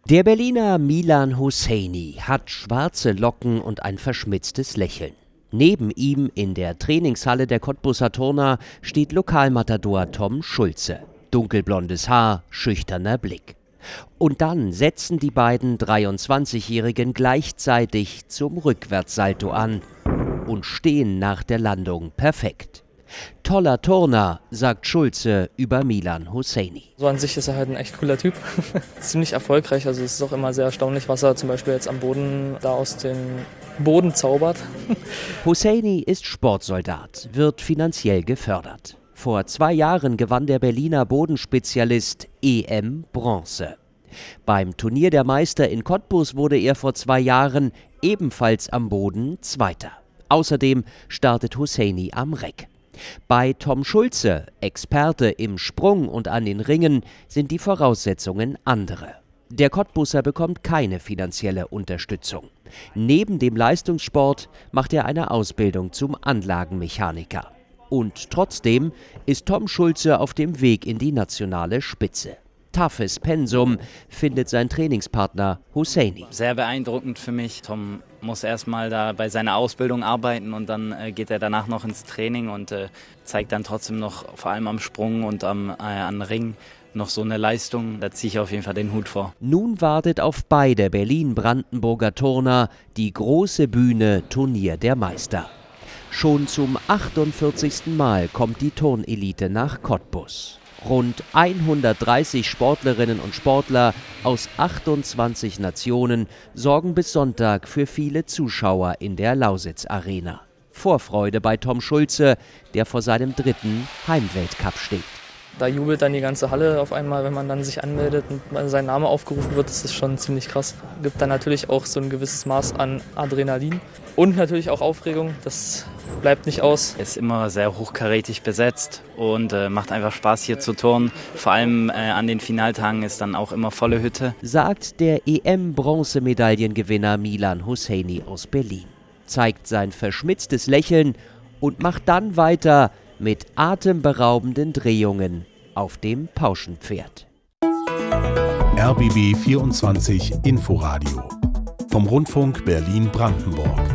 Der Berliner Milan Hosseini hat schwarze Locken und ein verschmitztes Lächeln. Neben ihm in der Trainingshalle der Cottbuser Turner steht Lokalmatador Tom Schulze. Dunkelblondes Haar, schüchterner Blick. Und dann setzen die beiden 23-Jährigen gleichzeitig zum Rückwärtssalto an und stehen nach der Landung perfekt. Toller Turner, sagt Schulze über Milan Hosseini. So an sich ist er halt ein echt cooler Typ. Ziemlich erfolgreich, also es ist auch immer sehr erstaunlich, was er zum Beispiel jetzt am Boden da aus dem Boden zaubert. Hosseini ist Sportsoldat, wird finanziell gefördert. Vor 2 Jahren gewann der Berliner Bodenspezialist EM Bronze. Beim Turnier der Meister in Cottbus wurde er vor 2 Jahren ebenfalls am Boden Zweiter. Außerdem startet Hosseini am Reck. Bei Tom Schulze, Experte im Sprung und an den Ringen, sind die Voraussetzungen andere. Der Cottbuser bekommt keine finanzielle Unterstützung. Neben dem Leistungssport macht er eine Ausbildung zum Anlagenmechaniker. Und trotzdem ist Tom Schulze auf dem Weg in die nationale Spitze. Toughes Pensum findet sein Trainingspartner Hosseini. Sehr beeindruckend für mich. Tom muss erstmal da bei seiner Ausbildung arbeiten und dann geht er danach noch ins Training und zeigt dann trotzdem noch, vor allem am Sprung und an Ring, noch so eine Leistung. Da ziehe ich auf jeden Fall den Hut vor. Nun wartet auf beide Berlin-Brandenburger Turner die große Bühne Turnier der Meister. Schon zum 48. Mal kommt die Turnelite nach Cottbus. Rund 130 Sportlerinnen und Sportler aus 28 Nationen sorgen bis Sonntag für viele Zuschauer in der Lausitz-Arena. Vorfreude bei Tom Schulze, der vor seinem 3. Heimweltcup steht. Da jubelt dann die ganze Halle auf einmal, wenn man dann sich anmeldet und sein Name aufgerufen wird. Das ist schon ziemlich krass. Gibt dann natürlich auch so ein gewisses Maß an Adrenalin und natürlich auch Aufregung. Das bleibt nicht aus. Ist immer sehr hochkarätig besetzt und macht einfach Spaß hier zu turnen. Vor allem an den Finaltagen ist dann auch immer volle Hütte. Sagt der EM-Bronzemedaillengewinner Milan Hosseini aus Berlin. Zeigt sein verschmitztes Lächeln und macht dann weiter mit atemberaubenden Drehungen auf dem Pauschenpferd. RBB 24 Inforadio vom Rundfunk Berlin-Brandenburg.